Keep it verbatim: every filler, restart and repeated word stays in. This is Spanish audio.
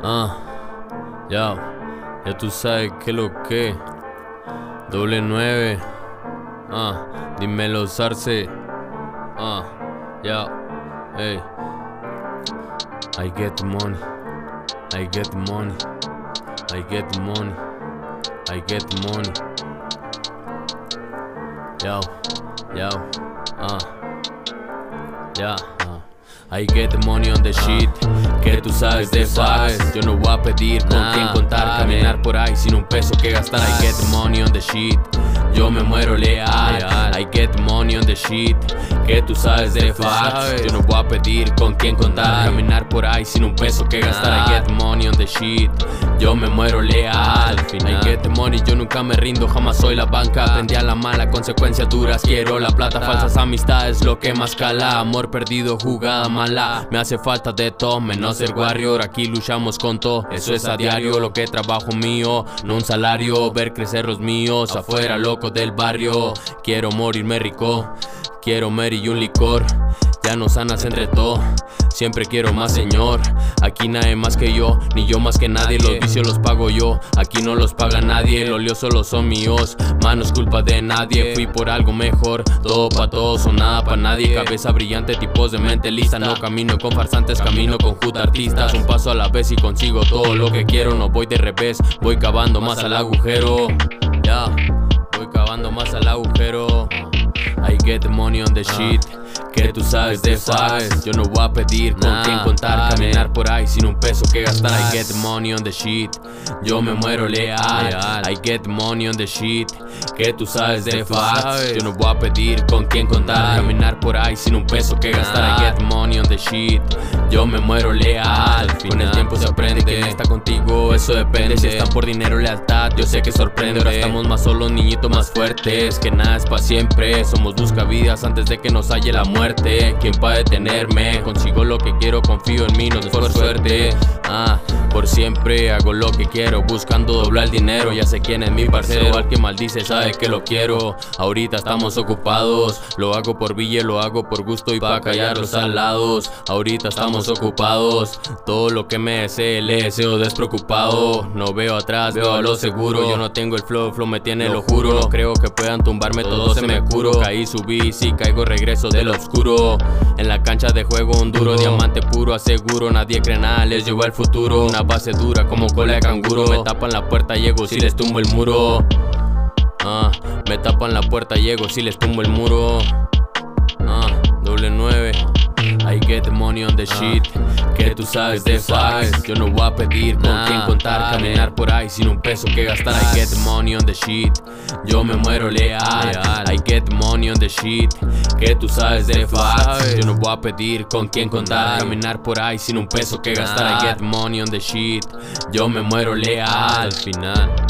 Ah, ya, ya tú sabes que lo que. Doble nueve. Ah, dímelo, Sarce. Ah, ya, hey. I get the money. I get the money. I get the money. I get the money. Yo, yo, ah, ya, ah. I get the money on the shit. Que tú sabes de sabes. Yo no voy a pedir con nah, quién contar, vale. Caminar por ahí sin un peso que gastar. I get the money on the shit. Yo me muero leal. I get the money on the shit. Que tú sabes de facts. Yo no voy a pedir con quién contar, caminar por ahí sin un peso que gastar. I get the money on the shit. Yo me muero leal. I get the money, yo nunca me rindo, jamás soy la banca. Aprendí a la mala, consecuencias duras, quiero la plata. Falsas amistades, lo que más cala. Amor perdido, jugada mala. Me hace falta de todo, menos ser warrior. Aquí luchamos con todo, eso es a diario. Lo que trabajo mío, no un salario. Ver crecer los míos, afuera loco del barrio. Quiero morirme rico, quiero Mary y un licor. Ya no sanas entre todo, siempre quiero más, señor. Aquí nadie más que yo, ni yo más que nadie. Los vicios los pago yo, aquí no los paga nadie. Los líos solo son míos, más no es culpa de nadie. Fui por algo mejor, todo pa' todos o nada pa' nadie. Cabeza brillante, tipos de mente lista. No camino con farsantes, camino con juta artistas. Un paso a la vez y consigo todo lo que quiero. No voy de revés, voy cavando más al agujero. Ya, voy cavando más al agujero. I get the money on the shit. Que tú sabes de facts. Yo no voy a pedir con nah, quién contar, vale. Caminar por ahí sin un peso que gastar. I get the money on the shit. Yo me muero leal. I get the money on the shit. Que tú sabes de facts. Yo no voy a pedir con quién contar, caminar por ahí sin un peso que gastar. I get the money on the shit. Yo me muero leal. Con el tiempo se aprende, quién está contigo, eso depende. Si están por dinero, lealtad, yo sé que sorprende. Ahora estamos más solos, niñitos más fuertes. Que nada es pa' siempre, somos buscavidas antes de que nos halle la muerte. ¿Quién va a detenerme? Consigo lo que quiero, confío en mí, no es por suerte. Ah, por siempre hago lo que quiero, buscando doblar el dinero. Ya sé quién es mi parcero, al que maldice sabe que lo quiero. Ahorita estamos ocupados, lo hago por bille, lo hago por gusto y pa' callar los alados. Ahorita estamos ocupados, todo lo que me desee le deseo despreocupado. No veo atrás, veo a lo seguro. Yo no tengo el flow, flow me tiene, lo juro. No creo que puedan tumbarme, todo se me curo. Caí, subí, si caigo regreso del oscuro. En la cancha de juego un duro, diamante puro, aseguro. Nadie cree nada, les llevo al futuro. Una base dura como cola de canguro. Me tapan la puerta, llego si les tumbo el muro. Ah, me tapan la puerta, llego si les tumbo el muro. Ah, doble nueve. I get the money on the shit. Que tú sabes de facts. Yo no voy a pedir con quién contar, caminar por ahí sin un peso que gastar. I get the money on the shit. Yo me muero leal. I get the money on the shit. Que tú sabes de facts. Yo no voy a pedir con quién contar, caminar por ahí sin un peso que gastar. I get the money on the shit. Yo me muero leal. Al final.